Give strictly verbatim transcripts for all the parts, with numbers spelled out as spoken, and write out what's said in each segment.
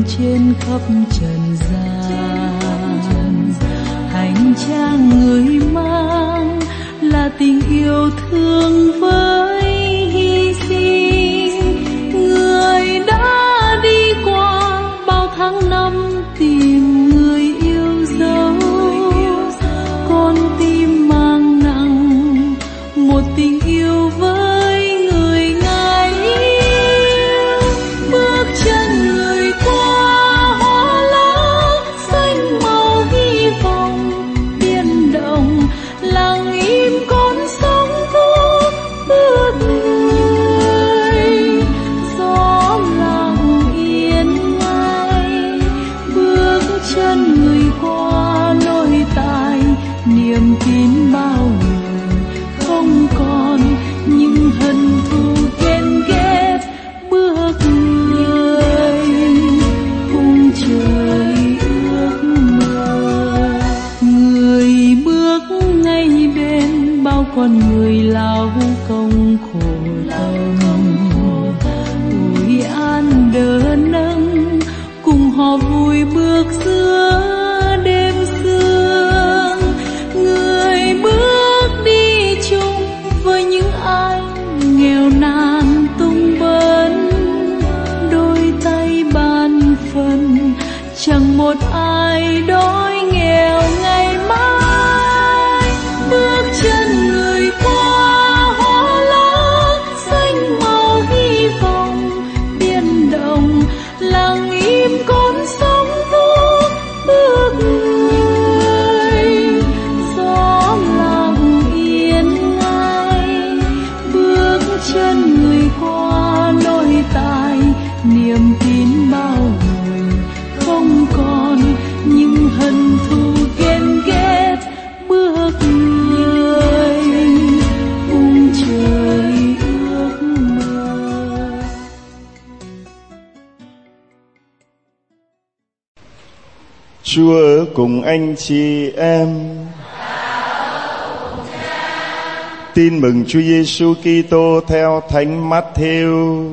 trên khắp trần gian. Hành trang người mang là tình yêu thương với hy sinh. Người đã đi qua bao tháng năm tìm người yêu dấu, con tim mang nặng một tình yêu với người ngài yêu. Bước chân người qua hoa lá xanh màu hy vọng biến động, lặng im con sóng thu bước người. Gió lặng yên ngay bước chân người qua nối tài niềm tin bao người, không còn những hận thù ghen ghét. Bước người khung trời ước mơ, người bước ngay bên bao con người lao công khổ tâm. Ủi an đỡ nâng cùng họ vui bước giữa đêm sương. Người bước đi chung với những ai nghèo nàn tung bấn, đôi tay ban phần chẳng một ai đói nghèo ngày mai. Bước chân người qua hoa lá xanh màu hy vọng biến động, lặng im con sóng thu bước người. Gió lặng yên ngay bước chân người qua nối tài niềm tin bao người, không còn những hận thù ghen ghét. Bước người khung trời ước mơ. Chúa ở cùng anh chị em. Tin mừng Chúa Giêsu Kitô theo Thánh Matthew.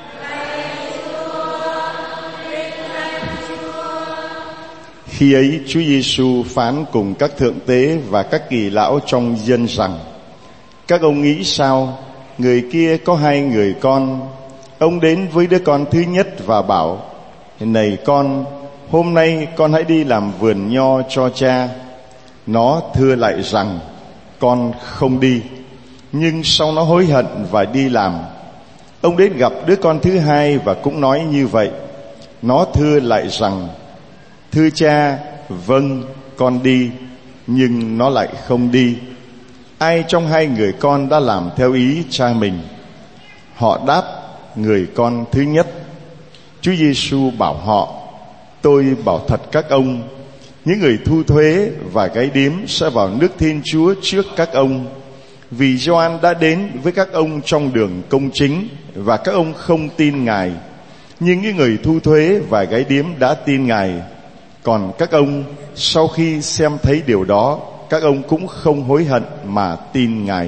Khi ấy Chúa Giêsu phán cùng các thượng tế và các kỳ lão trong dân rằng: các ông nghĩ sao? Người kia có hai người con. Ông đến với đứa con thứ nhất và bảo: này con, hôm nay con hãy đi làm vườn nho cho cha. Nó thưa lại rằng: con không đi. Nhưng sau nó hối hận và đi làm. Ông đến gặp đứa con thứ hai và cũng nói như vậy. Nó thưa lại rằng: thưa cha, vâng, con đi. Nhưng nó lại không đi. Ai trong hai người con đã làm theo ý cha mình? Họ đáp: người con thứ nhất. Chúa Giêsu bảo họ: tôi bảo thật các ông, những người thu thuế và gái điếm sẽ vào nước Thiên Chúa trước các ông. Vì Gioan đã đến với các ông trong đường công chính và các ông không tin Ngài, nhưng những người thu thuế và gái điếm đã tin Ngài. Còn các ông, sau khi xem thấy điều đó, các ông cũng không hối hận mà tin Ngài.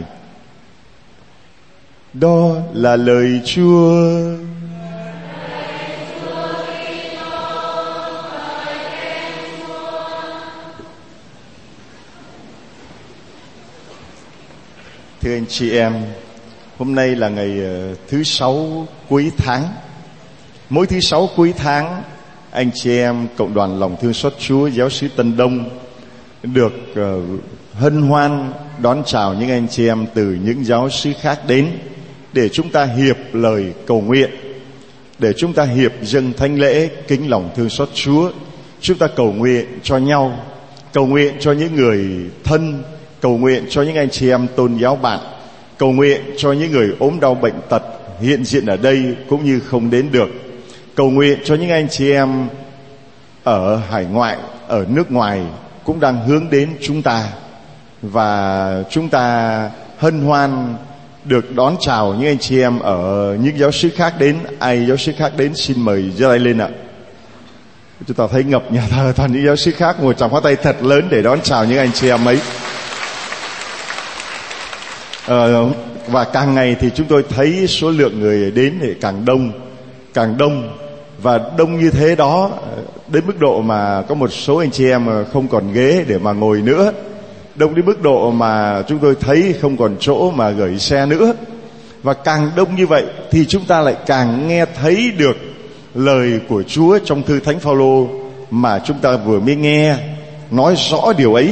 Đó là lời Chúa. Thưa anh chị em, hôm nay là ngày thứ sáu cuối tháng. Mỗi thứ sáu cuối tháng, anh chị em cộng đoàn lòng thương xót Chúa giáo xứ Tân Đông được uh, hân hoan đón chào những anh chị em từ những giáo xứ khác đến để chúng ta hiệp lời cầu nguyện, để chúng ta hiệp dâng thánh lễ kính lòng thương xót Chúa. Chúng ta cầu nguyện cho nhau, cầu nguyện cho những người thân, cầu nguyện cho những anh chị em tôn giáo bạn, cầu nguyện cho những người ốm đau bệnh tật hiện diện ở đây cũng như không đến được, cầu nguyện cho những anh chị em ở hải ngoại, ở nước ngoài cũng đang hướng đến chúng ta. Và chúng ta hân hoan được đón chào những anh chị em ở những giáo xứ khác đến. Ai giáo xứ khác đến xin mời giơ tay lên ạ. Chúng ta thấy ngập nhà thờ toàn những giáo xứ khác, một tràng pháo tay thật lớn để đón chào những anh chị em ấy. Ờ, và càng ngày thì chúng tôi thấy số lượng người đến thì càng đông, càng đông. Và đông như thế đó, đến mức độ mà có một số anh chị em không còn ghế để mà ngồi nữa. Đông đến mức độ mà chúng tôi thấy không còn chỗ mà gửi xe nữa. Và càng đông như vậy thì chúng ta lại càng nghe thấy được lời của Chúa trong thư Thánh Phaolô mà chúng ta vừa mới nghe, nói rõ điều ấy.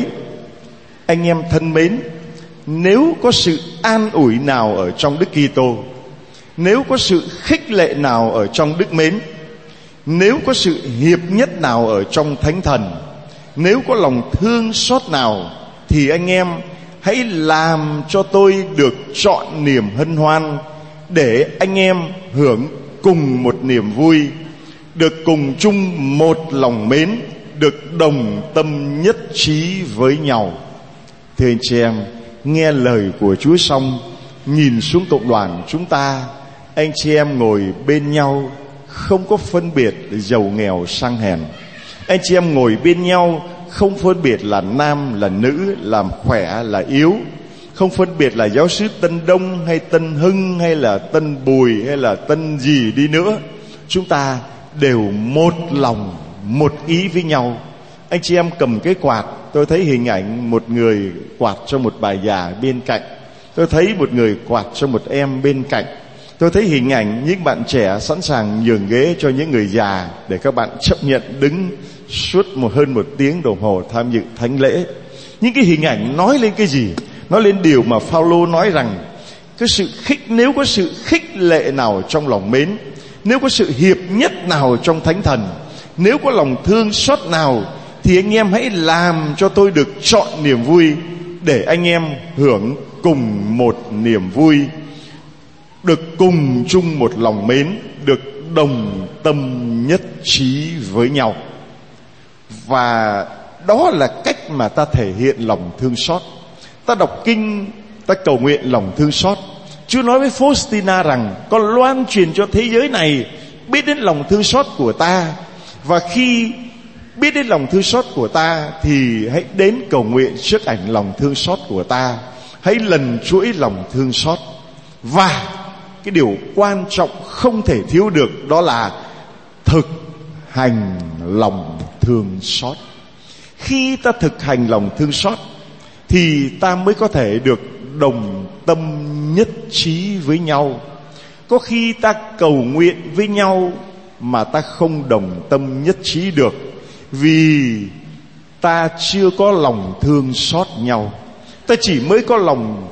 Anh em thân mến, nếu có sự an ủi nào ở trong Đức Kitô, nếu có sự khích lệ nào ở trong Đức Mến, nếu có sự hiệp nhất nào ở trong Thánh Thần, nếu có lòng thương xót nào, thì anh em hãy làm cho tôi được chọn niềm hân hoan, để anh em hưởng cùng một niềm vui, được cùng chung một lòng mến, được đồng tâm nhất trí với nhau. Thưa anh chị em, nghe lời của Chúa xong, nhìn xuống cộng đoàn chúng ta, anh chị em ngồi bên nhau, không có phân biệt giàu nghèo sang hèn. Anh chị em ngồi bên nhau, không phân biệt là nam là nữ, là khỏe là yếu, không phân biệt là giáo xứ Tân Đông hay Tân Hưng hay là Tân Bùi hay là Tân gì đi nữa. Chúng ta đều một lòng, một ý với nhau. Anh chị em cầm cái quạt, tôi thấy hình ảnh một người quạt cho một bà già bên cạnh, tôi thấy một người quạt cho một em bên cạnh, tôi thấy hình ảnh những bạn trẻ sẵn sàng nhường ghế cho những người già để các bạn chấp nhận đứng suốt một hơn một tiếng đồng hồ tham dự thánh lễ. Những cái hình ảnh nói lên cái gì? Nói lên điều mà Phaolô nói rằng cái sự khích, nếu có sự khích lệ nào trong lòng mến, nếu có sự hiệp nhất nào trong Thánh Thần, nếu có lòng thương xót nào, thì anh em hãy làm cho tôi được chọn niềm vui, để anh em hưởng cùng một niềm vui, được cùng chung một lòng mến, được đồng tâm nhất trí với nhau. Và đó là cách mà ta thể hiện lòng thương xót. Ta đọc kinh, ta cầu nguyện lòng thương xót. Chúa nói với Faustina rằng con loan truyền cho thế giới này biết đến lòng thương xót của ta. Và khi biết đến lòng thương xót của ta thì hãy đến cầu nguyện trước ảnh lòng thương xót của ta. Hãy lần chuỗi lòng thương xót. Và cái điều quan trọng không thể thiếu được đó là thực hành lòng thương xót. Khi ta thực hành lòng thương xót thì ta mới có thể được đồng tâm nhất trí với nhau. Có khi ta cầu nguyện với nhau mà ta không đồng tâm nhất trí được, vì ta chưa có lòng thương xót nhau. Ta chỉ mới có lòng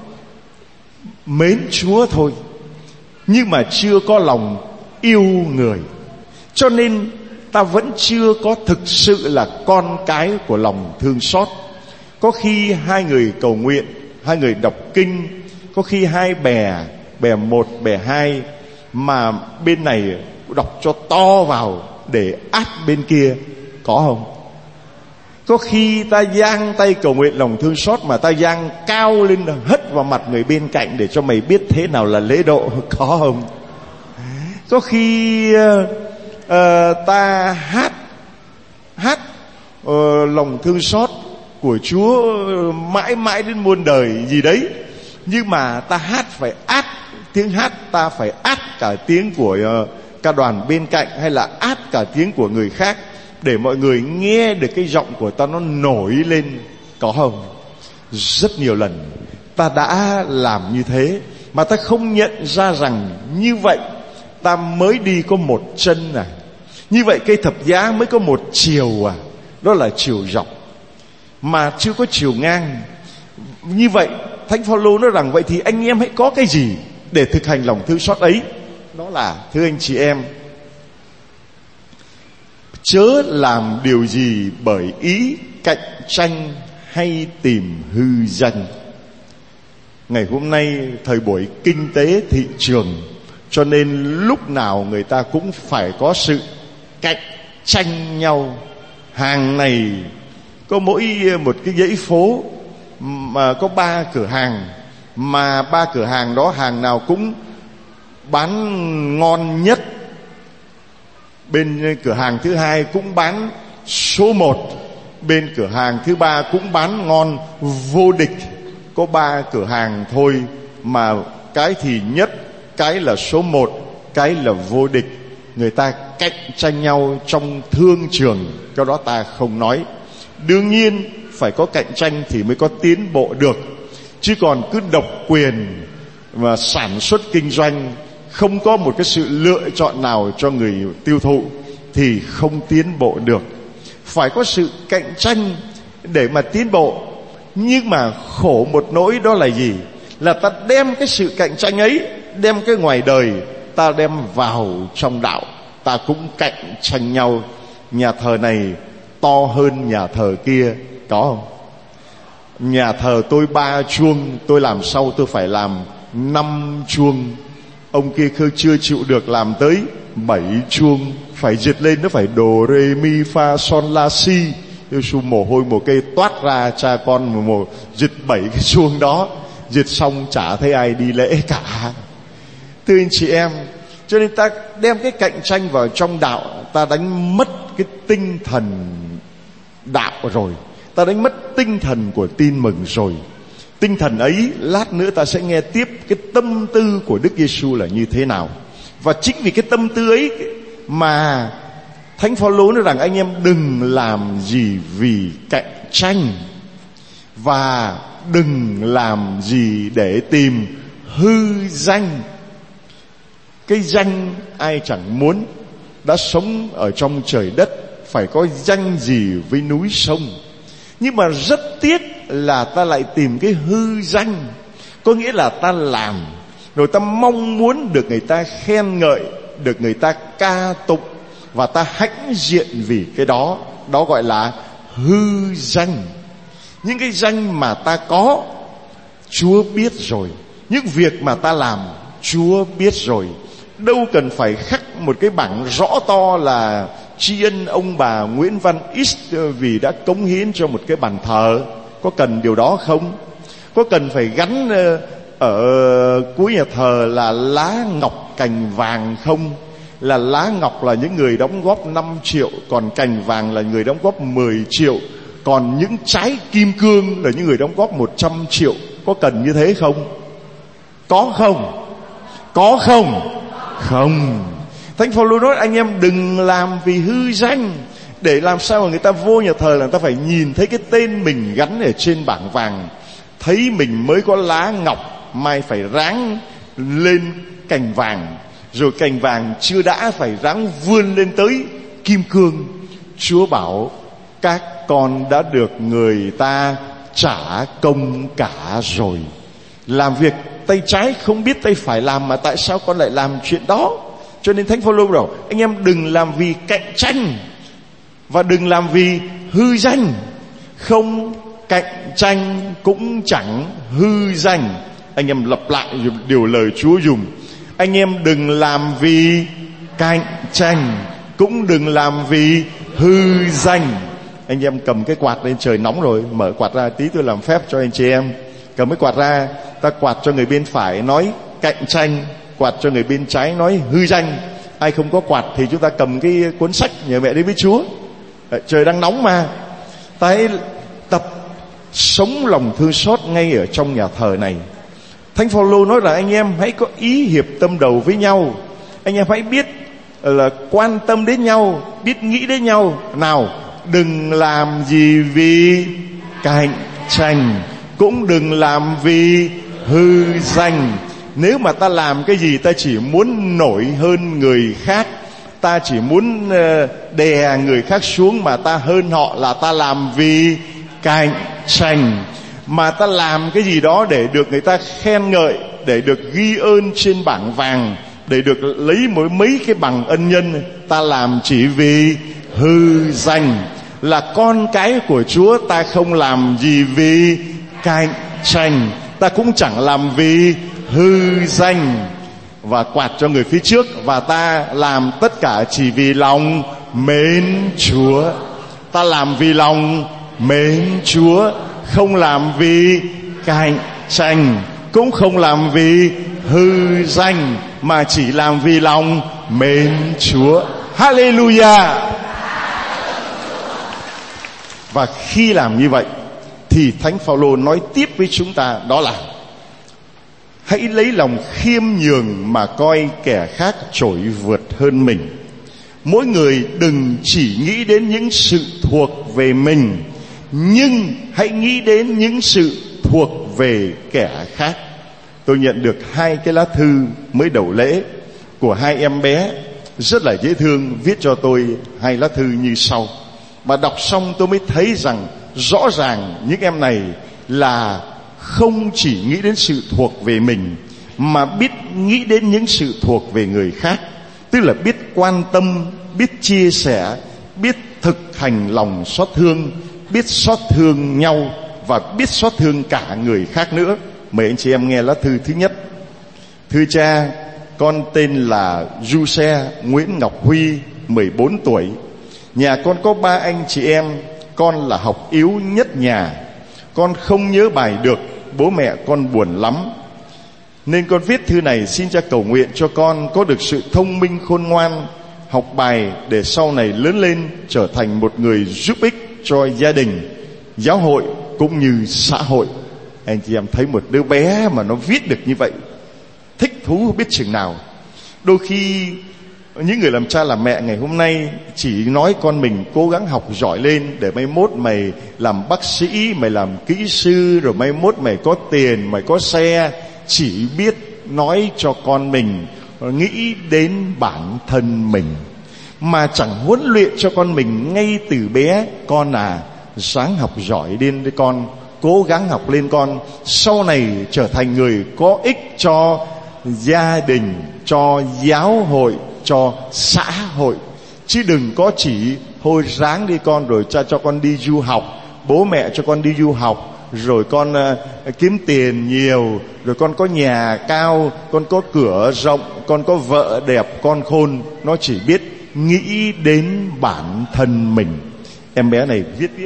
mến Chúa thôi, nhưng mà chưa có lòng yêu người. Cho nên ta vẫn chưa có thực sự là con cái của lòng thương xót. Có khi hai người cầu nguyện, hai người đọc kinh, có khi hai bè, bè một, bè hai, mà bên này đọc cho to vào để át bên kia, có không? Có khi ta giang tay cầu nguyện lòng thương xót mà ta giang cao lên hất vào mặt người bên cạnh để cho mày biết thế nào là lễ độ, có không? Có khi uh, uh, ta hát hát uh, lòng thương xót của Chúa mãi mãi đến muôn đời gì đấy, nhưng mà ta hát phải át tiếng hát, ta phải át cả tiếng của uh, ca đoàn bên cạnh, hay là át cả tiếng của người khác, để mọi người nghe được cái giọng của ta nó nổi lên, có không? Rất nhiều lần ta đã làm như thế mà ta không nhận ra rằng như vậy ta mới đi có một chân à, như vậy cây thập giá mới có một chiều à, đó là chiều dọc mà chưa có chiều ngang. Như vậy Thánh Phaolô nói rằng vậy thì anh em hãy có cái gì để thực hành lòng thương xót ấy? Đó là, thưa anh chị em, chớ làm điều gì bởi ý cạnh tranh hay tìm hư danh. Ngày hôm nay thời buổi kinh tế thị trường, cho nên lúc nào người ta cũng phải có sự cạnh tranh nhau. Hàng này có mỗi một cái dãy phố mà có ba cửa hàng, mà ba cửa hàng đó hàng nào cũng bán ngon nhất. Bên cửa hàng thứ hai cũng bán số một, bên cửa hàng thứ ba cũng bán ngon vô địch. Có ba cửa hàng thôi mà cái thì nhất, cái là số một, cái là vô địch. người ta cạnh tranh nhau trong thương trường, cái đó ta không nói. Đương nhiên phải có cạnh tranh thì mới có tiến bộ được, chứ còn cứ độc quyền mà sản xuất kinh doanh, không có một cái sự lựa chọn nào cho người tiêu thụ thì không tiến bộ được. Phải có sự cạnh tranh để mà tiến bộ. Nhưng mà khổ một nỗi đó là gì? Là ta đem cái sự cạnh tranh ấy, đem cái ngoài đời ta đem vào trong đạo, ta cũng cạnh tranh nhau. Nhà thờ này to hơn nhà thờ kia, có không? Nhà thờ tôi ba chuông, tôi làm sau tôi phải làm năm chuông. Ông kia chưa chịu được làm tới bảy chuông, phải dịch lên nó phải đồ rê mi pha son la si. Giê-xu mồ hôi một cây toát ra, cha con một, một dịch bảy cái chuông đó, dịch xong chả thấy ai đi lễ cả. Thưa anh chị em, cho nên ta đem cái cạnh tranh vào trong đạo, ta đánh mất cái tinh thần đạo rồi, ta đánh mất tinh thần của tin mừng rồi. Tinh thần ấy lát nữa ta sẽ nghe tiếp cái tâm tư của Đức Giê-xu là như thế nào. Và chính vì cái tâm tư ấy mà Thánh Phaolô nói rằng anh em đừng làm gì vì cạnh tranh, và đừng làm gì để tìm hư danh. Cái danh ai chẳng muốn, đã sống ở trong trời đất phải có danh gì với núi sông. Nhưng mà rất tiếc là ta lại tìm cái hư danh, có nghĩa là ta làm rồi ta mong muốn được người ta khen ngợi, được người ta ca tụng, và ta hãnh diện vì cái đó. Đó gọi là hư danh. Những cái danh mà ta có, Chúa biết rồi. Những việc mà ta làm, Chúa biết rồi. Đâu cần phải khắc một cái bảng rõ to là tri ân ông bà Nguyễn Văn X vì đã cống hiến cho một cái bàn thờ. Có cần điều đó không? Có cần phải gắn ở cuối nhà thờ là lá ngọc cành vàng không? Là lá ngọc là những người đóng góp năm triệu, còn cành vàng là người đóng góp mười triệu, còn những trái kim cương là những người đóng góp một trăm triệu. Có cần như thế không? Có không? Có không? Không. Thánh Phaolô nói anh em đừng làm vì hư danh, để làm sao mà người ta vô nhà thờ là người ta phải nhìn thấy cái tên mình gắn ở trên bảng vàng, thấy mình mới có lá ngọc, mai phải ráng lên cành vàng, rồi cành vàng chưa đã phải ráng vươn lên tới kim cương. Chúa bảo các con đã được người ta trả công cả rồi. Làm việc tay trái không biết tay phải làm, mà tại sao con lại làm chuyện đó? Cho nên Thánh Phaolô bảo anh em đừng làm vì cạnh tranh, và đừng làm vì hư danh. Không cạnh tranh cũng chẳng hư danh. Anh em lặp lại điều lời Chúa dùng. Anh em đừng làm vì cạnh tranh, cũng đừng làm vì hư danh. Anh em cầm cái quạt lên, trời nóng rồi, mở quạt ra tí tôi làm phép cho anh chị em. Cầm cái quạt ra, ta quạt cho người bên phải nói cạnh tranh, quạt cho người bên trái nói hư danh. Ai không có quạt thì chúng ta cầm cái cuốn sách nhờ mẹ đến với Chúa. Trời đang nóng mà. Ta hãy tập sống lòng thương xót ngay ở trong nhà thờ này. Thánh Phaolô nói là anh em hãy có ý hiệp tâm đầu với nhau. Anh em hãy biết là quan tâm đến nhau, biết nghĩ đến nhau. Nào, đừng làm gì vì cạnh tranh, cũng đừng làm vì hư danh. Nếu mà ta làm cái gì ta chỉ muốn nổi hơn người khác, ta chỉ muốn đè người khác xuống mà ta hơn họ, là ta làm vì cạnh tranh. Mà ta làm cái gì đó để được người ta khen ngợi, để được ghi ơn trên bảng vàng, để được lấy mỗi mấy cái bằng ân nhân, ta làm chỉ vì hư danh. Là con cái của Chúa, ta không làm gì vì cạnh tranh, ta cũng chẳng làm vì hư danh. Và quạt cho người phía trước, và ta làm tất cả chỉ vì lòng mến Chúa. Ta làm vì lòng mến Chúa, không làm vì cạnh tranh, cũng không làm vì hư danh, mà chỉ làm vì lòng mến Chúa. Hallelujah. Và khi làm như vậy thì Thánh Phaolô nói tiếp với chúng ta, đó là hãy lấy lòng khiêm nhường mà coi kẻ khác trội vượt hơn mình. Mỗi người đừng chỉ nghĩ đến những sự thuộc về mình, nhưng hãy nghĩ đến những sự thuộc về kẻ khác. Tôi nhận được hai cái lá thư mới đầu lễ của hai em bé rất là dễ thương, viết cho tôi hai lá thư như sau. Mà đọc xong tôi mới thấy rằng rõ ràng những em này là không chỉ nghĩ đến sự thuộc về mình, mà biết nghĩ đến những sự thuộc về người khác. Tức là biết quan tâm, biết chia sẻ, biết thực hành lòng xót thương, biết xót thương nhau và biết xót thương cả người khác nữa. Mời anh chị em nghe lá thư thứ nhất. Thưa cha, con tên là Giuse Nguyễn Ngọc Huy, mười bốn tuổi. Nhà con có ba anh chị em, con là học yếu nhất nhà. Con không nhớ bài được, bố mẹ con buồn lắm. Nên con viết thư này xin cha cầu nguyện cho con có được sự thông minh khôn ngoan, học bài để sau này lớn lên trở thành một người giúp ích cho gia đình, giáo hội cũng như xã hội. Anh chị em thấy một đứa bé mà nó viết được như vậy, thích thú biết chừng nào. Đôi khi những người làm cha làm mẹ ngày hôm nay chỉ nói con mình cố gắng học giỏi lên để mai mốt mày làm bác sĩ, mày làm kỹ sư, rồi mai mốt mày có tiền, mày có xe. Chỉ biết nói cho con mình nghĩ đến bản thân mình, mà chẳng huấn luyện cho con mình ngay từ bé. Con à, ráng học giỏi lên đấy con, cố gắng học lên con, sau này trở thành người có ích cho gia đình, cho giáo hội, cho xã hội. Chứ đừng có chỉ thôi ráng đi con, rồi cha cho con đi du học, bố mẹ cho con đi du học, rồi con uh, kiếm tiền nhiều, rồi con có nhà cao, con có cửa rộng, con có vợ đẹp, con khôn. Nó chỉ biết nghĩ đến bản thân mình. Em bé này viết tiếp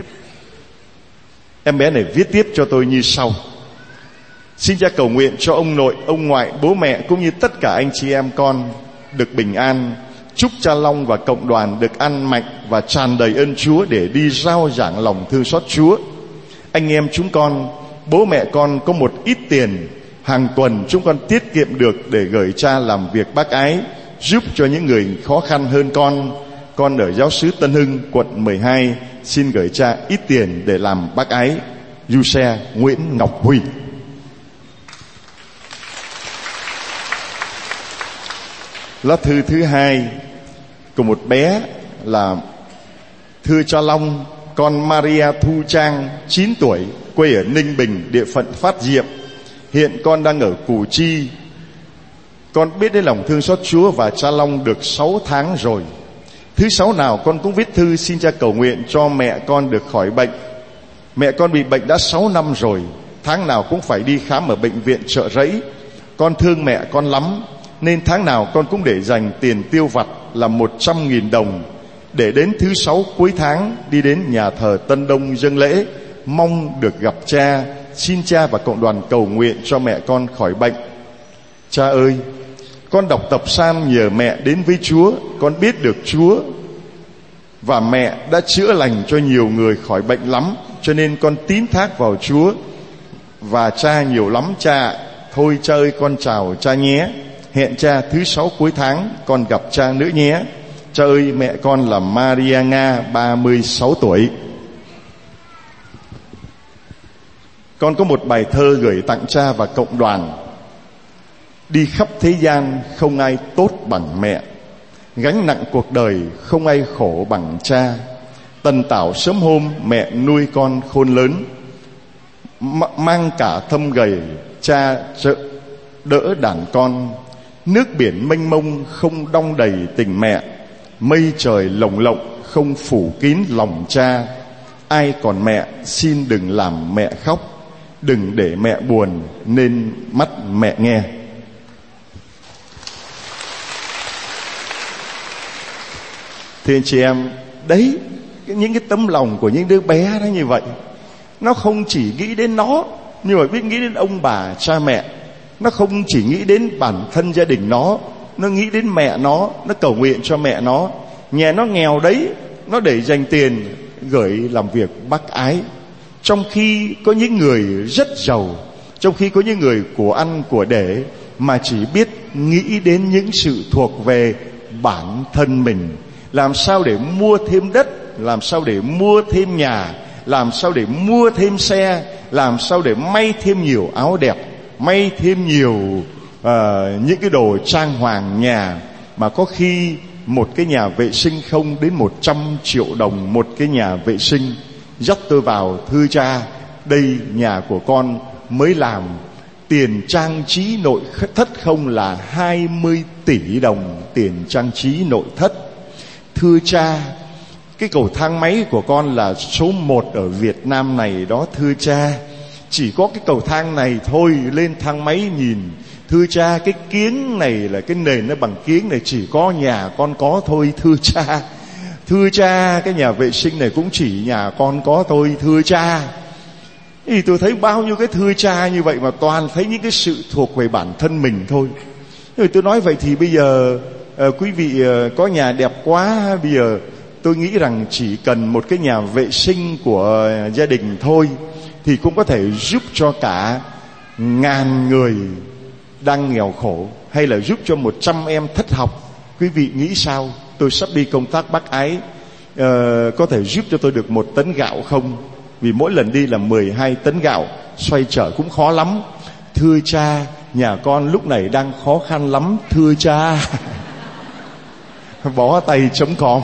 Em bé này viết tiếp cho tôi như sau. Xin cha cầu nguyện cho ông nội, ông ngoại, bố mẹ cũng như tất cả anh chị em con được bình an. Chúc cha Long và cộng đoàn được ăn mạnh và tràn đầy ơn Chúa để đi rao giảng lòng thương xót Chúa. Anh em chúng con, bố mẹ con có một ít tiền, hàng tuần chúng con tiết kiệm được để gửi cha làm việc bác ái, giúp cho những người khó khăn hơn con. Con ở giáo xứ Tân Hưng, quận mười hai, xin gửi cha ít tiền để làm bác ái. Giuse Nguyễn Ngọc Huy. Lá thư thứ hai của một bé là: thưa cha Long, con Maria Thu Trang, chín tuổi, quê ở Ninh Bình, địa phận Phát Diệm. Hiện con đang ở Củ Chi. Con biết đến lòng thương xót Chúa và cha Long được sáu tháng rồi. Thứ sáu nào con cũng viết thư xin cha cầu nguyện cho mẹ con được khỏi bệnh. Mẹ con bị bệnh đã sáu năm rồi, tháng nào cũng phải đi khám ở bệnh viện Chợ Rẫy. Con thương mẹ con lắm, nên tháng nào con cũng để dành tiền tiêu vặt là một trăm nghìn đồng, để đến thứ sáu cuối tháng đi đến nhà thờ Tân Đông dâng lễ, mong được gặp cha. Xin cha và cộng đoàn cầu nguyện cho mẹ con khỏi bệnh. Cha ơi, con đọc tập Psalm nhờ mẹ đến với Chúa. Con biết được Chúa và mẹ đã chữa lành cho nhiều người khỏi bệnh lắm, cho nên con tín thác vào Chúa và cha nhiều lắm cha. Thôi cha ơi, con chào cha nhé. Hẹn cha thứ sáu cuối tháng con gặp cha nữa nhé. Cha ơi, mẹ con là Maria Nga, ba mươi sáu tuổi. Con có một bài thơ gửi tặng cha và cộng đoàn. Đi khắp thế gian không ai tốt bằng mẹ, gánh nặng cuộc đời không ai khổ bằng cha. Tần tảo sớm hôm mẹ nuôi con khôn lớn, M- mang cả thâm gầy cha trợ đỡ đàn con. Nước biển mênh mông không đong đầy tình mẹ, mây trời lồng lộng không phủ kín lòng cha. Ai còn mẹ xin đừng làm mẹ khóc, đừng để mẹ buồn nên mắt mẹ nghe. Thì anh chị em, đấy, những cái tấm lòng của những đứa bé đó như vậy. Nó không chỉ nghĩ đến nó, nhưng mà biết nghĩ đến ông bà, cha mẹ. Nó không chỉ nghĩ đến bản thân gia đình nó, nó nghĩ đến mẹ nó, nó cầu nguyện cho mẹ nó. Nhà nó nghèo đấy, nó để dành tiền gửi làm việc bác ái. Trong khi có những người rất giàu, trong khi có những người của ăn của để, mà chỉ biết nghĩ đến những sự thuộc về bản thân mình, làm sao để mua thêm đất, làm sao để mua thêm nhà, làm sao để mua thêm xe, làm sao để may thêm nhiều áo đẹp, may thêm nhiều uh, những cái đồ trang hoàng nhà. Mà có khi một cái nhà vệ sinh không đến một trăm triệu đồng một cái nhà vệ sinh. Dắt tôi vào, thưa cha, đây nhà của con mới làm, tiền trang trí nội thất không là hai mươi tỷ đồng tiền trang trí nội thất. Thưa cha, cái cầu thang máy của con là số một ở Việt Nam này đó thưa cha. Chỉ có cái cầu thang này thôi, lên thang máy nhìn. Thưa cha, cái kiếng này là cái nền nó bằng kiếng này, chỉ có nhà con có thôi thưa cha. Thưa cha, cái nhà vệ sinh này cũng chỉ nhà con có thôi thưa cha. Thì tôi thấy bao nhiêu cái thưa cha như vậy mà toàn thấy những cái sự thuộc về bản thân mình thôi. Rồi tôi nói vậy thì bây giờ à, quý vị à, có nhà đẹp quá, bây giờ tôi nghĩ rằng chỉ cần một cái nhà vệ sinh của gia đình thôi thì cũng có thể giúp cho cả ngàn người đang nghèo khổ, hay là giúp cho một trăm em thất học. Quý vị nghĩ sao? Tôi sắp đi công tác Bác Ái, uh, có thể giúp cho tôi được một tấn gạo không? Vì mỗi lần đi là mười hai tấn gạo, xoay trở cũng khó lắm. Thưa cha, nhà con lúc này đang khó khăn lắm thưa cha. Bó tay chấm com.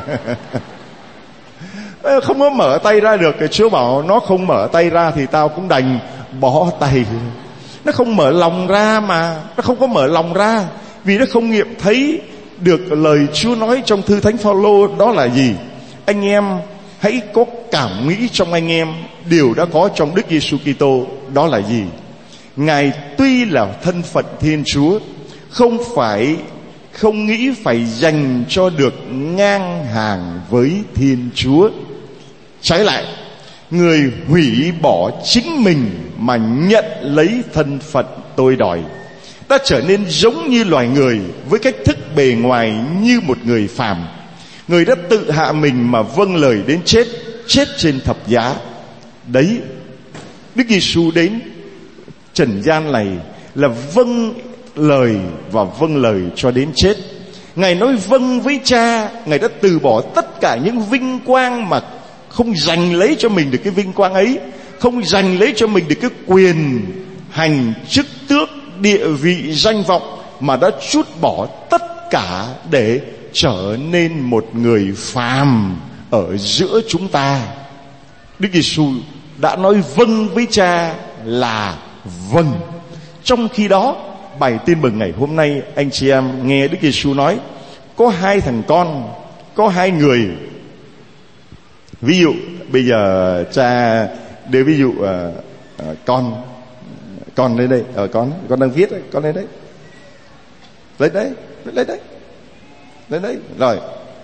Không có mở tay ra được. Chúa bảo nó không mở tay ra thì tao cũng đành bó tay. Nó không mở lòng ra mà. Nó không có mở lòng ra vì nó không nghiệm thấy được lời Chúa nói trong thư Thánh Phaolô. Đó là gì? Anh em hãy có cảm nghĩ trong anh em điều đã có trong Đức Giêsu Kitô. Đó là gì? Ngài tuy là thân phận Thiên Chúa, không phải không nghĩ phải dành cho được ngang hàng với Thiên Chúa. Trái lại, người hủy bỏ chính mình mà nhận lấy thân phận tôi đòi, đã trở nên giống như loài người với cách thức bề ngoài như một người phàm. Người đã tự hạ mình mà vâng lời đến chết, chết trên thập giá. Đấy, Đức Giêsu đến trần gian này là vâng lời và vâng lời cho đến chết. Ngài nói vâng với Cha. Ngài đã từ bỏ tất cả những vinh quang mà không giành lấy cho mình được cái vinh quang ấy, không giành lấy cho mình được cái quyền hành, chức tước, địa vị, danh vọng, mà đã trút bỏ tất cả để trở nên một người phàm ở giữa chúng ta. Đức Giêsu đã nói vâng với Cha là vâng. Trong khi đó, bài tin mừng ngày hôm nay, anh chị em nghe Đức Giêsu nói có hai thằng con, có hai người. Ví dụ bây giờ cha đưa ví dụ uh, uh, con con lên đây, ở uh, con con đang viết đấy, con lên đấy, lên đấy, lên đấy, lên đấy, rồi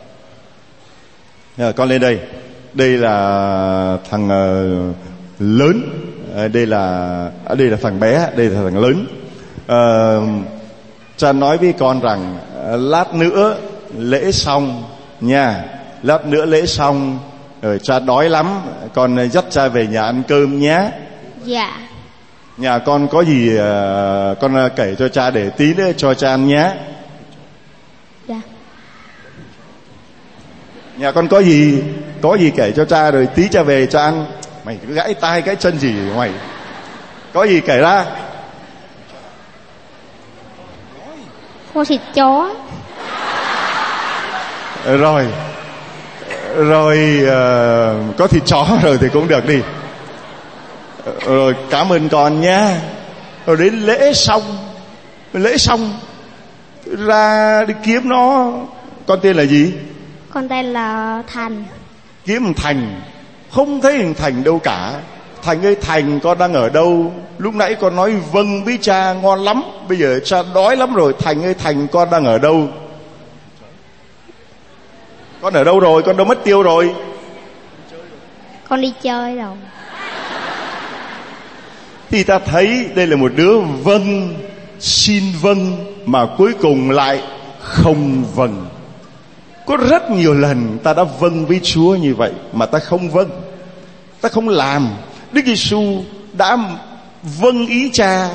uh, con lên đây. Đây là thằng uh, lớn, uh, đây là uh, đây là thằng bé, đây là thằng lớn. Uh, cha nói với con rằng uh, lát nữa lễ xong nha, lát nữa lễ xong rồi cha đói lắm, con dắt cha về nhà ăn cơm nhé. Dạ. Nhà con có gì uh, con kể cho cha để tí nữa cho cha ăn nhé. Dạ. Nhà con có gì, có gì kể cho cha rồi tí cha về cha ăn. Mày cứ gãy tai gãy chân gì mày? Có gì kể ra. Mua thịt chó. Rồi Rồi uh, có thịt chó rồi thì cũng được đi. Rồi cảm ơn con nhé. Rồi đến lễ xong, lễ xong ra đi kiếm nó. Con tên là gì? Con tên là Thành. Kiếm thằng Thành, không thấy thằng Thành đâu cả. Thành ơi Thành, con đang ở đâu? Lúc nãy con nói vâng với cha ngon lắm, bây giờ cha đói lắm rồi. Thành ơi Thành, con đang ở đâu? Con ở đâu rồi? Con đâu mất tiêu rồi? Con đi chơi rồi. Thì ta thấy đây là một đứa vâng, xin vâng mà cuối cùng lại không vâng. Có rất nhiều lần ta đã vâng với Chúa như vậy mà ta không vâng, ta không làm. Đức Giêsu đã vâng ý Cha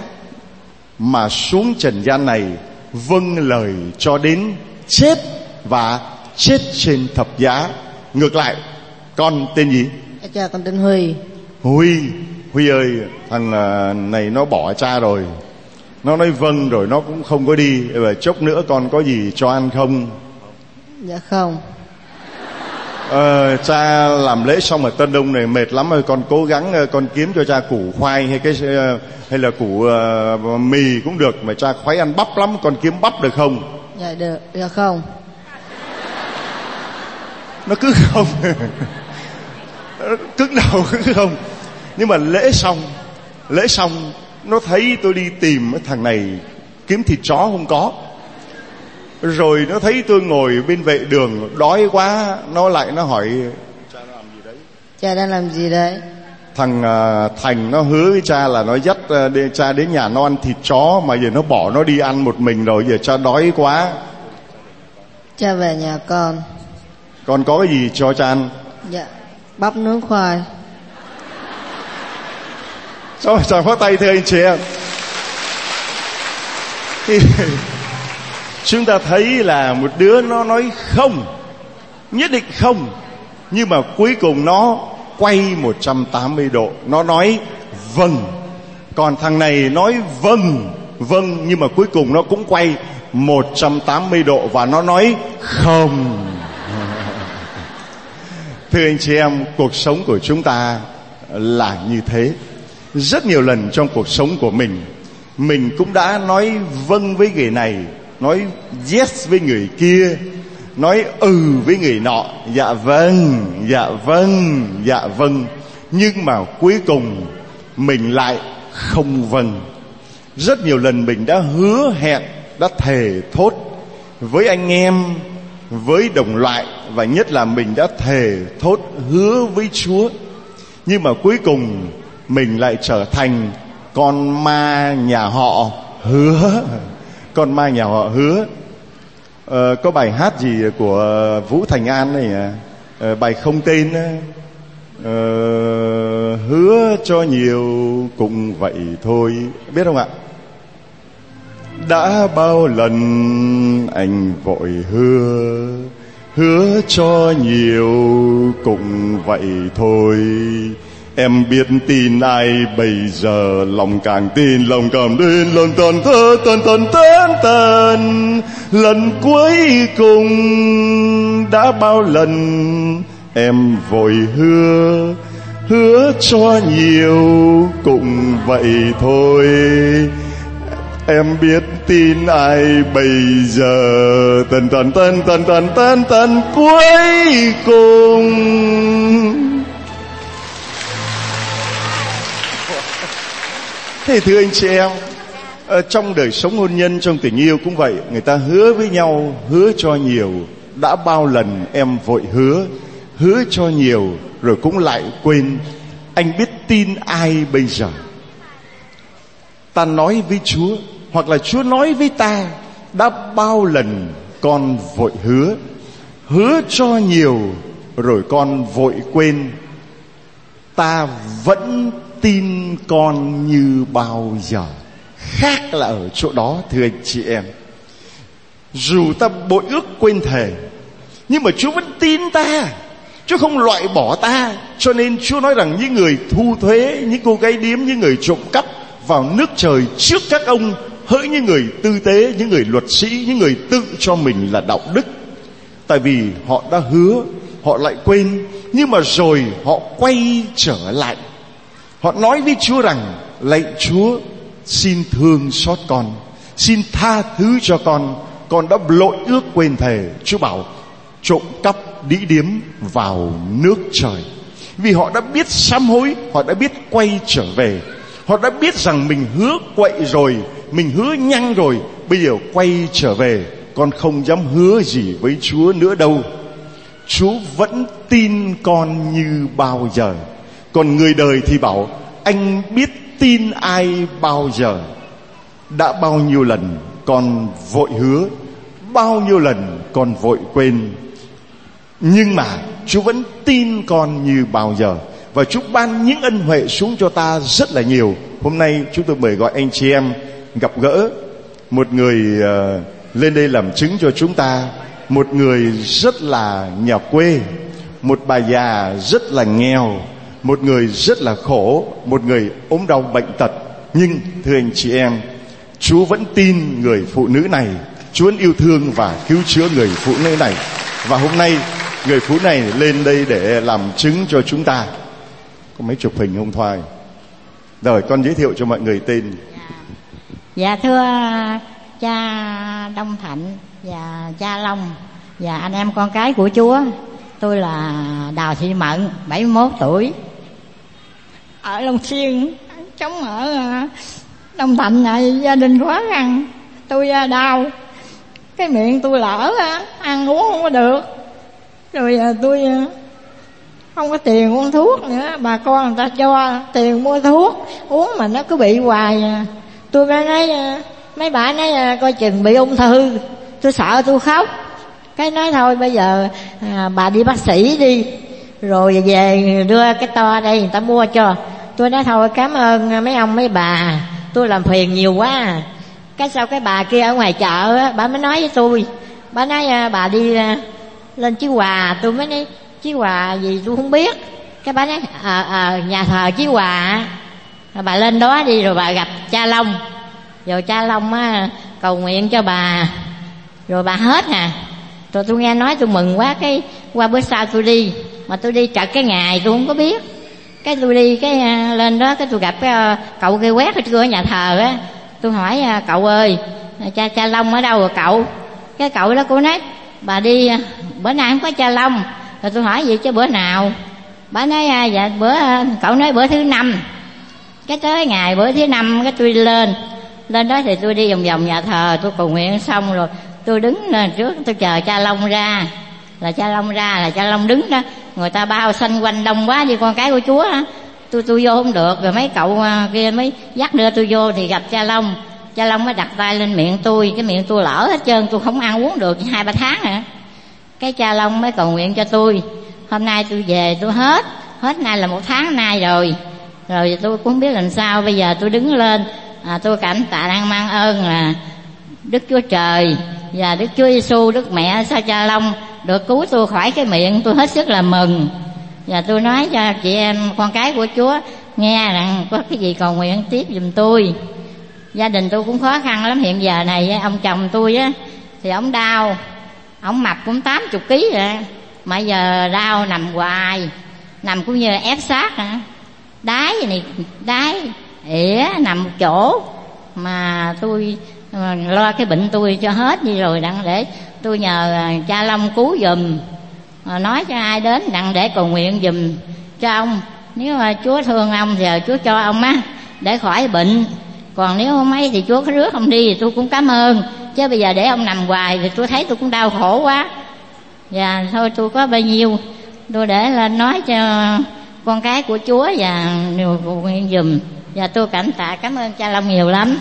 mà xuống trần gian này, vâng lời cho đến chết và chết trên thập giá. Ngược lại, con tên gì? Cha con tên Huy. Huy. Huy ơi, thằng này nó bỏ cha rồi. Nó nói vâng rồi nó cũng không có đi. Và chốc nữa con có gì cho ăn không? Dạ không. Ờ, cha làm lễ xong ở Tân Đông này mệt lắm rồi, con cố gắng con kiếm cho cha củ khoai hay cái hay là củ uh, mì cũng được, mà cha khoái ăn bắp lắm, con kiếm bắp được không? Dạ được. Dạ không. Nó cứ không. Cứng đầu cứ không. Nhưng mà lễ xong, lễ xong nó thấy tôi đi tìm thằng này kiếm thịt chó không có. Rồi nó thấy tôi ngồi bên vệ đường đói quá, nó lại nó hỏi cha nó làm gì đấy. Cha đang làm gì đấy? Thằng uh, Thành nó hứa với cha là nó dắt uh, đi, cha đến nhà nó ăn thịt chó, mà giờ nó bỏ nó đi ăn một mình rồi, giờ cha đói quá. Cha về nhà con. Con có cái gì cho cha ăn? Dạ bắp nướng khoai. Sao chào pháo tay thưa anh chị em. Chúng ta thấy là một đứa nó nói không, nhất định không, nhưng mà cuối cùng nó quay một trăm tám mươi độ, nó nói vâng. Còn thằng này nói vâng, vâng, nhưng mà cuối cùng nó cũng quay một trăm tám mươi độ và nó nói không. Thưa anh chị em, cuộc sống của chúng ta là như thế. Rất nhiều lần trong cuộc sống của mình, mình cũng đã nói vâng với người này, nói yes với người kia, nói ừ với người nọ, dạ vâng, dạ vâng, dạ vâng, nhưng mà cuối cùng mình lại không vâng. Rất nhiều lần mình đã hứa hẹn, đã thề thốt với anh em, với đồng loại, và nhất là mình đã thề thốt hứa với Chúa, nhưng mà cuối cùng mình lại trở thành con ma nhà họ hứa. Con ma nhà họ hứa. Ờ, có bài hát gì của Vũ Thành An này à? Ờ, bài không tên á. Ờ, hứa cho nhiều cũng vậy thôi, biết không ạ? Đã bao lần anh vội hứa, hứa cho nhiều cũng vậy thôi. Em biết tin ai bây giờ lòng càng tin, lòng cảm tin, lòng tần thơ tần tần tần tần. Lần cuối cùng đã bao lần em vội hứa, hứa cho nhiều cũng vậy thôi. Em biết tin ai bây giờ tần tần tần tần tần tần tần cuối cùng. Thế thưa anh chị em, ở trong đời sống hôn nhân, trong tình yêu cũng vậy. Người ta hứa với nhau, hứa cho nhiều. Đã bao lần em vội hứa, hứa cho nhiều rồi cũng lại quên. Anh biết tin ai bây giờ? Ta nói với Chúa, hoặc là Chúa nói với ta, đã bao lần con vội hứa, hứa cho nhiều rồi con vội quên. Ta vẫn tin con như bao giờ. Khác là ở chỗ đó thưa anh chị em. Dù ta bội ước quên thề, nhưng mà Chúa vẫn tin ta, Chúa không loại bỏ ta. Cho nên Chúa nói rằng những người thu thuế, những cô gái điếm, những người trộm cắp vào nước trời trước các ông, hỡi những người tư tế, những người luật sĩ, những người tự cho mình là đạo đức. Tại vì họ đã hứa, họ lại quên, nhưng mà rồi họ quay trở lại. Họ nói với Chúa rằng: lạy Chúa, xin thương xót con, xin tha thứ cho con, con đã lỗi ước quên thề. Chúa bảo trộm cắp đĩ điếm vào nước trời. Vì họ đã biết sám hối, họ đã biết quay trở về. Họ đã biết rằng mình hứa quậy rồi, mình hứa nhăng rồi, bây giờ quay trở về. Con không dám hứa gì với Chúa nữa đâu. Chúa vẫn tin con như bao giờ. Còn người đời thì bảo: anh biết tin ai bao giờ? Đã bao nhiêu lần con vội hứa, bao nhiêu lần con vội quên, nhưng mà Chúa vẫn tin con như bao giờ. Và Chúa ban những ân huệ xuống cho ta rất là nhiều. Hôm nay chúng tôi mời gọi anh chị em gặp gỡ một người uh, lên đây làm chứng cho chúng ta. một người rất là nhà quê, một bà già rất là nghèo, một người rất là khổ, một người ốm đau bệnh tật. Nhưng thưa anh chị em, Chúa vẫn tin người phụ nữ này, Chúa vẫn yêu thương và cứu chữa người phụ nữ này. Và hôm nay người phụ nữ này lên đây để làm chứng cho chúng ta. Có mấy chụp hình không Thoại? Rồi con giới thiệu cho mọi người tên. Dạ thưa cha Đông Thạnh và cha Long và anh em con cái của Chúa, tôi là Đào Thị Mận, bảy mươi mốt tuổi, ở Long Xuyên, sống ở Đông Thạnh này. Gia đình khó khăn, tôi đau cái miệng, tôi lỡ ăn uống không có được, rồi tôi không có tiền uống thuốc nữa. Bà con người ta cho tiền mua thuốc uống mà nó cứ bị hoài. Tôi mới nói, mấy bà nói coi chừng bị ung thư. Tôi sợ, tôi khóc. Cái nói thôi bây giờ à, bà đi bác sĩ đi, rồi về đưa cái to đây người ta mua cho. Tôi nói thôi cảm ơn mấy ông mấy bà, tôi làm phiền nhiều quá. Cái sau cái bà kia ở ngoài chợ á, bà mới nói với tôi, bà nói bà đi lên Chí Hòa. Tôi mới nói Chí Hòa gì tôi không biết. Cái bà nói à, à, nhà thờ Chí Hòa, bà lên đó đi rồi bà gặp cha Long, rồi cha Long á cầu nguyện cho bà, rồi bà hết à. Rồi tôi nghe nói tôi mừng quá. Cái qua bữa sau tôi đi, mà tôi đi trật cái ngày tôi không có biết. Cái tôi đi cái lên đó, cái tôi gặp cái cậu kia quét cái cửa nhà thờ á. Tôi hỏi cậu ơi, cha cha Long ở đâu rồi cậu? Cái cậu đó cô nói bà đi bữa nay không có cha Long. Rồi tôi hỏi gì chứ bữa nào? Bà nói dạ bữa, cậu nói bữa thứ năm. Cái tới ngày bữa thứ năm cái tôi lên lên đó thì tôi đi vòng vòng nhà thờ, tôi cầu nguyện xong rồi tôi đứng trước, tôi chờ cha Long ra. Là cha Long ra là cha Long đứng đó, người ta bao xanh quanh đông quá đi con cái của Chúa á. Tôi tôi vô không được, rồi mấy cậu kia mới dắt đưa tôi vô thì gặp cha Long. Cha Long mới đặt tay lên miệng tôi, cái miệng tôi lỡ hết trơn, tôi không ăn uống được hai ba tháng nữa. Cái cha Long mới cầu nguyện cho tôi. Hôm nay tôi về tôi hết, hết nay là một tháng nay rồi. Rồi tôi cũng không biết làm sao, bây giờ tôi đứng lên, à, tôi cảm tạ đang mang ơn là Đức Chúa Trời và Đức Chúa Giêsu, Đức Mẹ sao cha Long được cứu tôi khỏi cái miệng. Tôi hết sức là mừng. Và tôi nói cho chị em con cái của Chúa nghe rằng có cái gì cầu nguyện tiếp giùm tôi. Gia đình tôi cũng khó khăn lắm. Hiện giờ này ông chồng tôi á thì ông đau, ông mập cũng tám mươi ký rồi, mà giờ đau nằm hoài, nằm cũng như là ép sát hả, đái này đái ỉa nằm một chỗ. Mà tôi mà lo cái bệnh tôi cho hết đi rồi đặng để tôi nhờ cha Long cứu giùm, nói cho ai đến đặng để cầu nguyện giùm cho ông. Nếu mà Chúa thương ông giờ Chúa cho ông á để khỏi bệnh, còn nếu không ấy thì Chúa có rước ông đi thì tôi cũng cảm ơn. Chứ bây giờ để ông nằm hoài thì tôi thấy tôi cũng đau khổ quá. Và thôi tôi có bao nhiêu tôi để lên nói cho con cái của Chúa và nhiều cầu nguyện giùm. Và tôi cảm tạ cảm ơn cha Long nhiều lắm.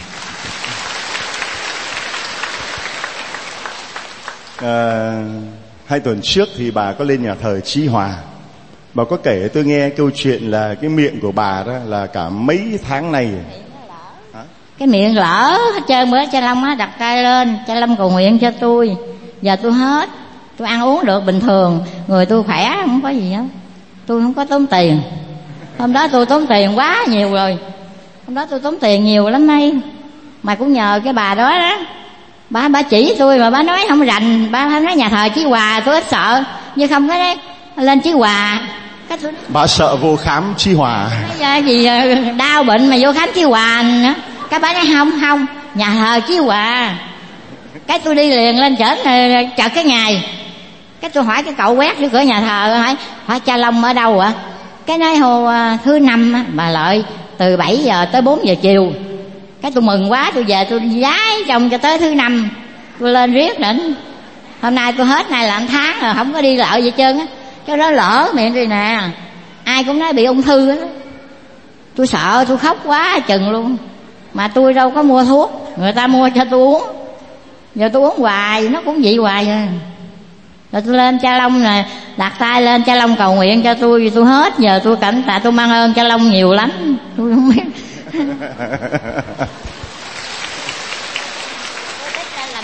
À, hai tuần trước thì bà có lên nhà thờ Chí Hòa. Bà có kể tôi nghe câu chuyện là cái miệng của bà đó là cả mấy tháng nay Hả? Cái miệng lỡ hết trơn. Bữa cha Long á đặt tay lên, cha Long cầu nguyện cho tôi. Giờ tôi hết, tôi ăn uống được bình thường, người tôi khỏe, không có gì hết. Tôi không có tốn tiền. Hôm đó tôi tốn tiền quá nhiều rồi. Hôm đó tôi tốn tiền nhiều lắm nay. Mà cũng nhờ cái bà đó đó, bà bà chỉ tôi mà bà nói không rành. Bà nói nhà thờ Chí Hòa tôi ít sợ, nhưng không có đấy lên Chí Hòa. Cái tôi nói, bà sợ vô khám Chí Hòa. Nói gì đau bệnh mà vô khám Chí Hòa nữa. Cái bà nói không không nhà thờ Chí Hòa. Cái tôi đi liền lên chở chợ cái ngày. Cái tôi hỏi cái cậu quét trước cửa nhà thờ, hỏi hỏi cha Long ở đâu ạ? Cái nói hồ thứ năm bà Lợi từ bảy giờ tới bốn giờ chiều. Cái tôi mừng quá, tôi về tôi giái chồng cho tới thứ năm. Tôi lên riết đỉnh. Hôm nay tôi hết nay là một tháng rồi, không có đi lợi gì trơn á. Cái đó lỡ miệng rồi nè, ai cũng nói bị ung thư á. Tôi sợ, tôi khóc quá chừng luôn. Mà tôi đâu có mua thuốc, người ta mua cho tôi uống. Giờ tôi uống hoài, nó cũng vậy hoài à. Rồi tôi lên cha Long nè, đặt tay lên cha Long cầu nguyện cho tôi, tôi hết. Giờ tôi cảm tạ, tôi mang ơn cha Long nhiều lắm. Tôi không biết. Làm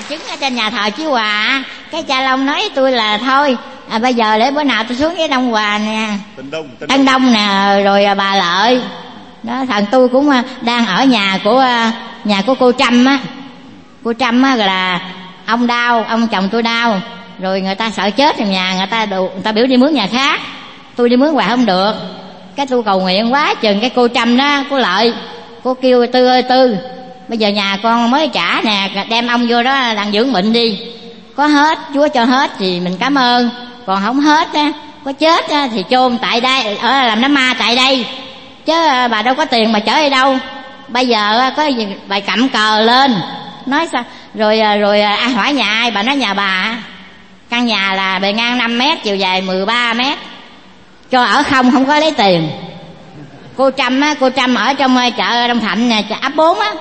trứng ở trên nhà thờ Chí Hòa. Cái cha Long nói tôi là thôi à, bây giờ để bữa nào tôi xuống với Đông Hòa nè, Tân Đông, Tân Tân Đông nè, rồi à, bà Lợi đó. Thằng tôi cũng à, đang ở nhà của à, nhà của cô Trâm á. Cô Trâm á là ông đau, ông chồng tôi đau, rồi người ta sợ chết trong nhà, người ta đủ, người ta biểu đi mướn nhà khác. Tôi đi mướn hoài không được, cái tôi cầu nguyện quá chừng cái cô Trâm đó, cô Lợi, cô kêu Tư ơi Tư, bây giờ nhà con mới trả nè, đem ông vô đó đặng dưỡng bệnh đi, có hết Chúa cho hết thì mình cảm ơn, còn không hết á, có chết á, thì chôn tại đây, ở làm đám ma tại đây, chứ bà đâu có tiền mà chở đi đâu. Bây giờ có gì bà cặm cờ lên nói sao rồi rồi ai hỏi nhà ai, bà nói nhà bà. Căn nhà là bề ngang năm mét, chiều dài mười ba mét, cho ở không, không có lấy tiền. Cô Trâm á, cô Trâm ở trong chợ Đông Thạnh nè, ấp bốn á.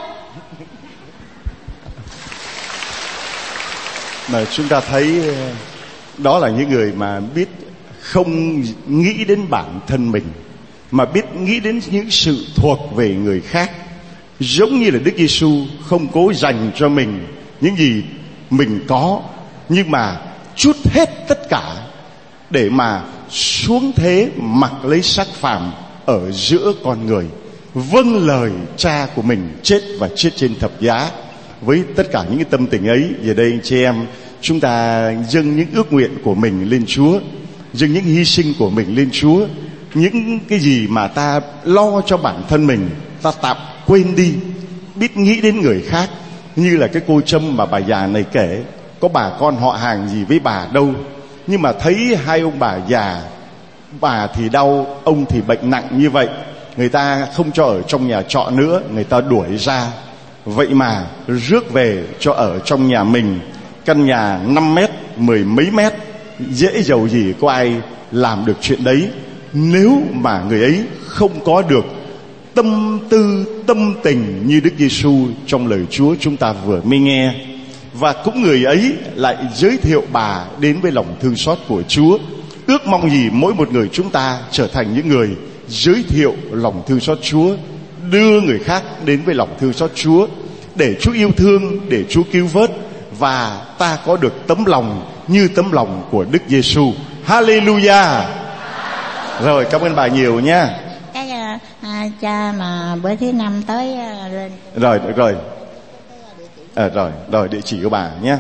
Mà chúng ta thấy đó là những người mà biết không nghĩ đến bản thân mình, mà biết nghĩ đến những sự thuộc về người khác. Giống như là Đức Giêsu không cố dành cho mình những gì mình có, nhưng mà trút hết tất cả để mà xuống thế mặc lấy xác phàm ở giữa con người, vâng lời cha của mình chết và chết trên thập giá. Với tất cả những cái tâm tình ấy, giờ đây anh chị em chúng ta dâng những ước nguyện của mình lên Chúa, dâng những hy sinh của mình lên Chúa. Những cái gì mà ta lo cho bản thân mình, ta tạm quên đi, biết nghĩ đến người khác. Như là cái cô Trâm mà bà già này kể, có bà con họ hàng gì với bà đâu, nhưng mà thấy hai ông bà già, bà thì đau, ông thì bệnh nặng như vậy, người ta không cho ở trong nhà trọ nữa, người ta đuổi ra. Vậy mà rước về cho ở trong nhà mình, căn nhà năm mét, mười mấy mét, dễ dầu gì có ai làm được chuyện đấy. Nếu mà người ấy không có được tâm tư, tâm tình như Đức Giêsu trong lời Chúa chúng ta vừa mới nghe, và cũng người ấy lại giới thiệu bà đến với lòng thương xót của Chúa. Ước mong gì mỗi một người chúng ta trở thành những người giới thiệu lòng thương xót Chúa, đưa người khác đến với lòng thương xót Chúa, để Chúa yêu thương, để Chúa cứu vớt, và ta có được tấm lòng như tấm lòng của Đức Giêsu. Hallelujah. Rồi, cảm ơn bà nhiều nha. Cái à, cha mà bữa thứ năm tới à, lên. Rồi, rồi. À, rồi, rồi địa chỉ của bà nhé.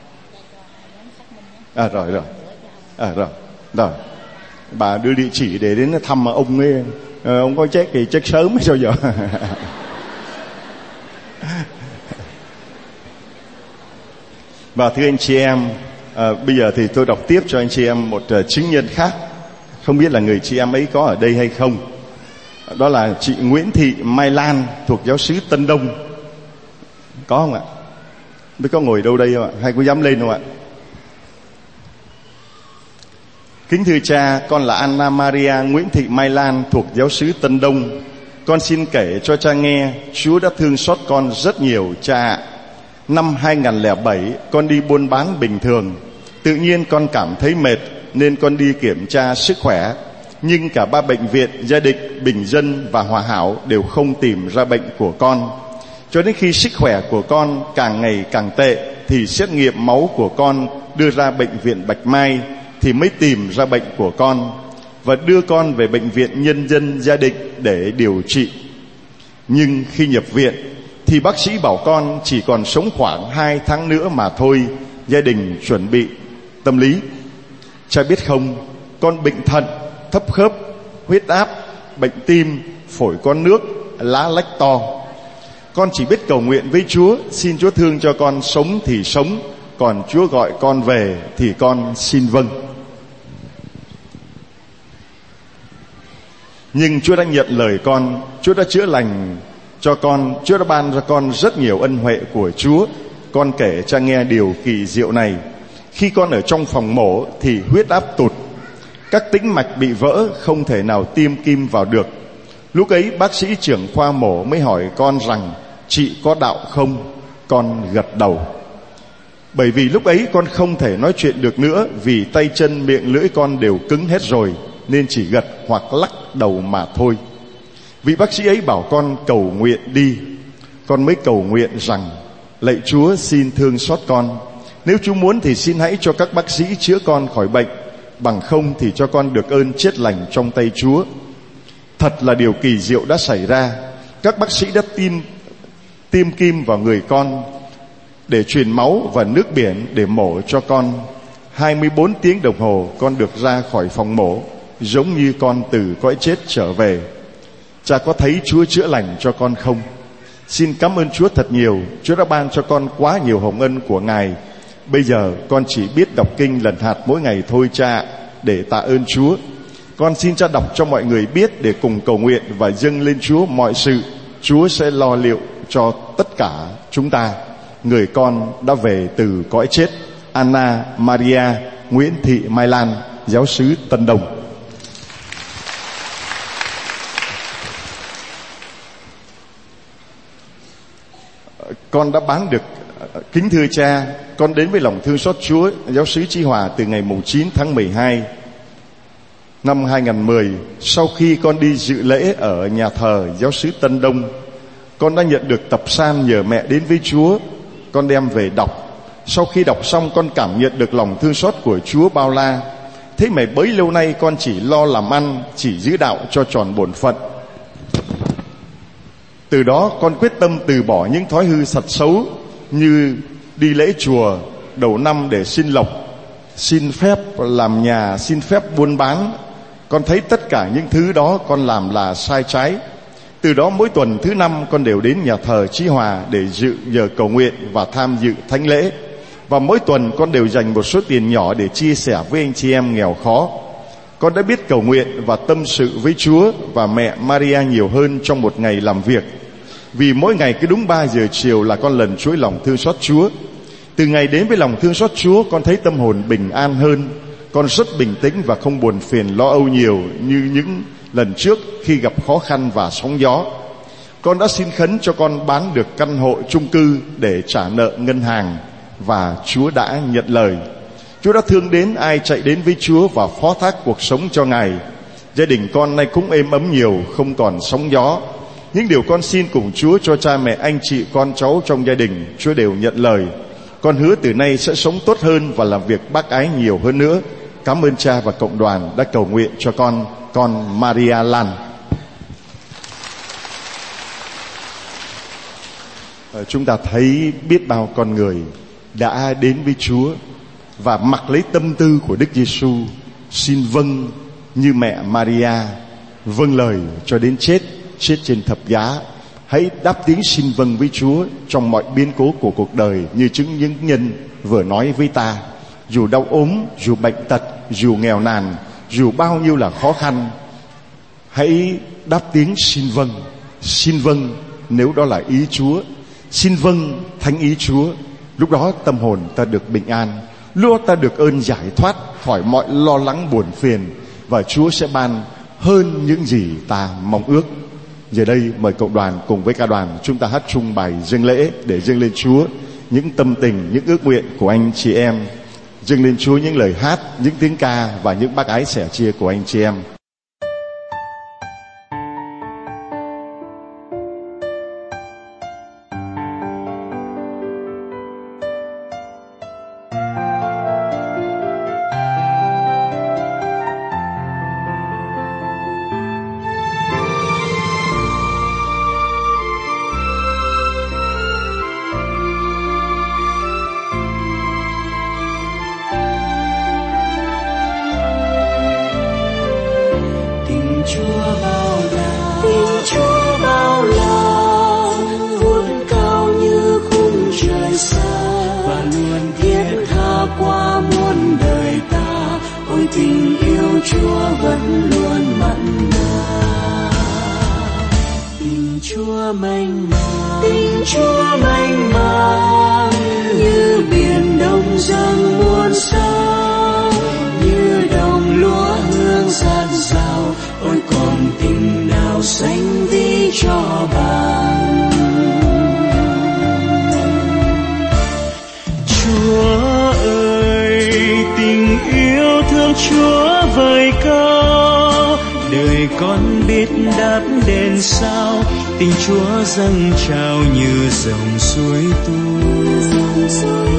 À, rồi, rồi. À, rồi, rồi. Bà đưa địa chỉ để đến thăm ông ấy. À, ông có chết thì chết sớm sao giờ. Và thưa anh chị em, à, bây giờ thì tôi đọc tiếp cho anh chị em một uh, chứng nhân khác. Không biết là người chị em ấy có ở đây hay không. Đó là chị Nguyễn Thị Mai Lan thuộc giáo xứ Tân Đông. Có không ạ? Biết có ngồi đâu đây không ạ? Hay có dám lên không ạ? Kính thưa cha, con là Anna Maria Nguyễn Thị Mai Lan thuộc giáo xứ Tân Đông. Con xin kể cho cha nghe, Chúa đã thương xót con rất nhiều cha ạ. Năm hai không không bảy, con đi buôn bán bình thường. Tự nhiên con cảm thấy mệt nên con đi kiểm tra sức khỏe. Nhưng cả ba bệnh viện, Gia Định, Bình Dân và Hòa Hảo đều không tìm ra bệnh của con. Cho đến khi sức khỏe của con càng ngày càng tệ thì xét nghiệm máu của con đưa ra bệnh viện Bạch Mai thì mới tìm ra bệnh của con và đưa con về bệnh viện Nhân dân Gia Định để điều trị. Nhưng khi nhập viện thì bác sĩ bảo con chỉ còn sống khoảng hai tháng nữa mà thôi. Gia đình chuẩn bị tâm lý. Cha biết không, con bệnh thận, thấp khớp, huyết áp, bệnh tim, phổi con nước, lá lách to. Con chỉ biết cầu nguyện với Chúa, xin Chúa thương cho con sống thì sống, còn Chúa gọi con về thì con xin vâng. Nhưng Chúa đã nhận lời con, Chúa đã chữa lành cho con, Chúa đã ban cho con rất nhiều ân huệ của Chúa. Con kể cho nghe điều kỳ diệu này. Khi con ở trong phòng mổ thì huyết áp tụt, các tĩnh mạch bị vỡ, không thể nào tiêm kim vào được. Lúc ấy bác sĩ trưởng khoa mổ mới hỏi con rằng chị có đạo không? Con gật đầu. Bởi vì lúc ấy con không thể nói chuyện được nữa, vì tay chân miệng lưỡi con đều cứng hết rồi, nên chỉ gật hoặc lắc đầu mà thôi. Vị bác sĩ ấy bảo con cầu nguyện đi. Con mới cầu nguyện rằng Lạy Chúa, xin thương xót con. Nếu Chúa muốn thì xin hãy cho các bác sĩ chữa con khỏi bệnh, bằng không thì cho con được ơn chết lành trong tay Chúa. Thật là điều kỳ diệu đã xảy ra. Các bác sĩ đã tiêm, tiêm kim vào người con để truyền máu và nước biển để mổ cho con. hai mươi bốn tiếng đồng hồ con được ra khỏi phòng mổ, giống như con từ cõi chết trở về. Cha có thấy Chúa chữa lành cho con không? Xin cảm ơn Chúa thật nhiều. Chúa đã ban cho con quá nhiều hồng ân của Ngài. Bây giờ con chỉ biết đọc kinh lần hạt mỗi ngày thôi cha, để tạ ơn Chúa. Con xin cha đọc cho mọi người biết để cùng cầu nguyện và dâng lên Chúa mọi sự. Chúa sẽ lo liệu cho tất cả chúng ta. Người con đã về từ cõi chết. Anna Maria Nguyễn Thị Mai Lan, giáo xứ Tân Đông. Con đã bán được. Kính thưa cha, con đến với lòng thương xót Chúa, giáo xứ Chí Hòa từ ngày chín tháng mười hai năm hai nghìn không trăm mười. Sau khi con đi dự lễ ở nhà thờ giáo xứ Tân Đông, con đã nhận được tập san nhờ mẹ đến với Chúa. Con đem về đọc. Sau khi đọc xong, con cảm nhận được lòng thương xót của Chúa bao la. Thế mà bấy lâu nay con chỉ lo làm ăn, chỉ giữ đạo cho tròn bổn phận. Từ đó con quyết tâm từ bỏ những thói hư sật xấu như đi lễ chùa đầu năm để xin lộc, xin phép làm nhà, xin phép buôn bán. Con thấy tất cả những thứ đó con làm là sai trái. Từ đó mỗi tuần thứ năm con đều đến nhà thờ Chí Hòa để dự giờ cầu nguyện và tham dự thánh lễ. Và mỗi tuần con đều dành một số tiền nhỏ để chia sẻ với anh chị em nghèo khó. Con đã biết cầu nguyện và tâm sự với Chúa và mẹ Maria nhiều hơn trong một ngày làm việc. Vì mỗi ngày cứ đúng ba giờ chiều là con lần chuỗi lòng thương xót Chúa. Từ ngày đến với lòng thương xót Chúa, con thấy tâm hồn bình an hơn. Con rất bình tĩnh và không buồn phiền lo âu nhiều như những lần trước khi gặp khó khăn và sóng gió. Con đã xin khấn cho con bán được căn hộ chung cư để trả nợ ngân hàng, và Chúa đã nhận lời. Chúa đã thương đến ai chạy đến với Chúa và phó thác cuộc sống cho Ngài. Gia đình con nay cũng êm ấm nhiều, không còn sóng gió. Những điều con xin cùng Chúa cho cha mẹ, anh chị, con cháu trong gia đình, Chúa đều nhận lời. Con hứa từ nay sẽ sống tốt hơn và làm việc bác ái nhiều hơn nữa. Cảm ơn cha và cộng đoàn đã cầu nguyện cho con, con Maria Lan. Chúng ta thấy biết bao con người đã đến với Chúa và mặc lấy tâm tư của Đức Giêsu, xin vâng như mẹ Maria, vâng lời cho đến chết, chết trên thập giá. Hãy đáp tiếng xin vâng với Chúa trong mọi biến cố của cuộc đời, như chứng những nhân vừa nói với ta. Dù đau ốm, dù bệnh tật, dù nghèo nàn, dù bao nhiêu là khó khăn, hãy đáp tiếng xin vâng. Xin vâng nếu đó là ý Chúa, xin vâng thánh ý Chúa. Lúc đó tâm hồn ta được bình an, lúc đó ta được ơn giải thoát khỏi mọi lo lắng buồn phiền, và Chúa sẽ ban hơn những gì ta mong ước. Giờ đây mời cộng đoàn cùng với ca đoàn chúng ta hát chung bài dâng lễ để dâng lên Chúa những tâm tình, những ước nguyện của anh chị em, dâng lên Chúa những lời hát, những tiếng ca và những bác ái sẻ chia của anh chị em. tình Chúa dâng trào như dòng suối tuôn.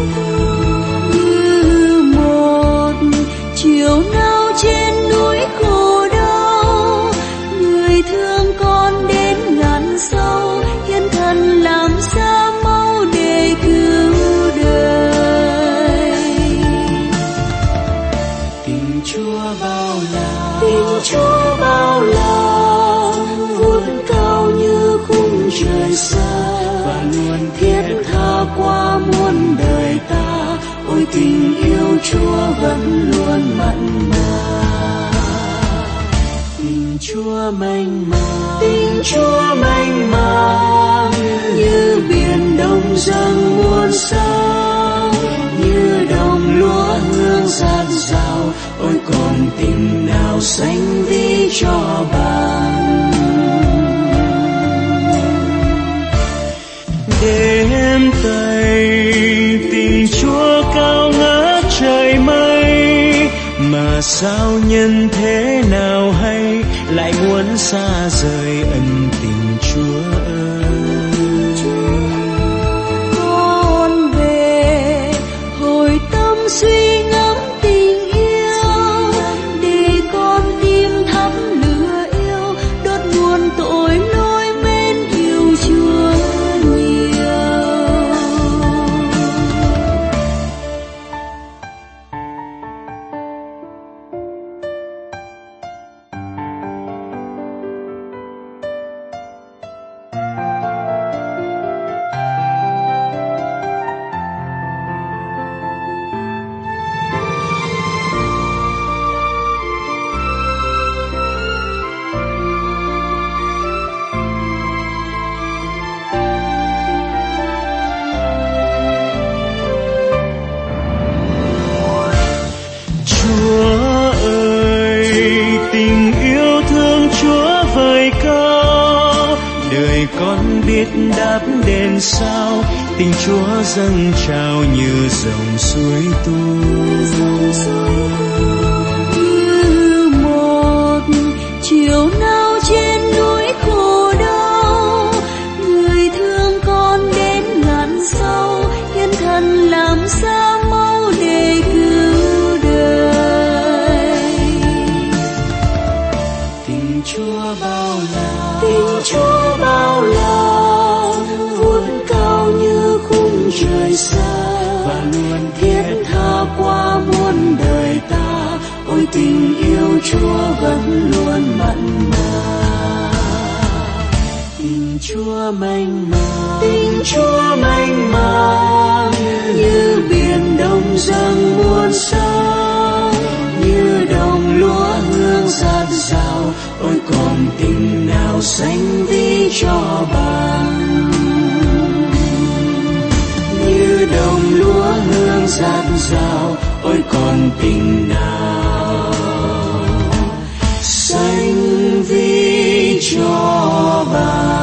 Như một chiều nào trên núi khổ đau, người thương con đến ngàn sâu, hiến thân làm xa mau để cứu đời. Tình Chúa bao la, Tình Chúa bao la, vút cao như khung trời xa, và luôn thiết tha qua muôn đời ta. Ôi tình yêu Chúa vẫn luôn mặn mà. tình Chúa mênh mang, Tình Chúa mênh mang như biển đông dâng muôn sao, như đồng lúa hương dạt dào. Ôi còn tình nào sánh ví cho bằng. đêm tây tình Chúa cao ngất trời mây, mà sao nhân thế nào hay lại muốn xa rời ân tình Chúa ơi. Con về hồi tâm suy ngẫm tình yêu, để con tim thắm lửa yêu, đốt nguồn tội lỗi mến yêu Chúa nhiều. Chúa ơi, tình yêu thương Chúa vời cao, đời con biết đáp đền sao. Tình Chúa dâng trào như dòng suối tuôn. Như một chiều nào trên núi khổ đau, người thương con đến ngàn sâu, hiến thân làm xa mau để cứu đời. Tình Chúa bao la, Tình Chúa bao la, vút cao như khung trời xa, và luôn thiết tha qua muôn đời ta. Ôi tình yêu Chúa vẫn luôn mặn mà. tình Chúa mênh mang, Tình Chúa mênh mang như biển đông dâng muôn sao, như đồng lúa hương dạt dào. Ôi còn tình nào sánh ví cho bằng. Như đồng lúa hương dạt dào, ôi còn tình nào sánh ví cho bằng.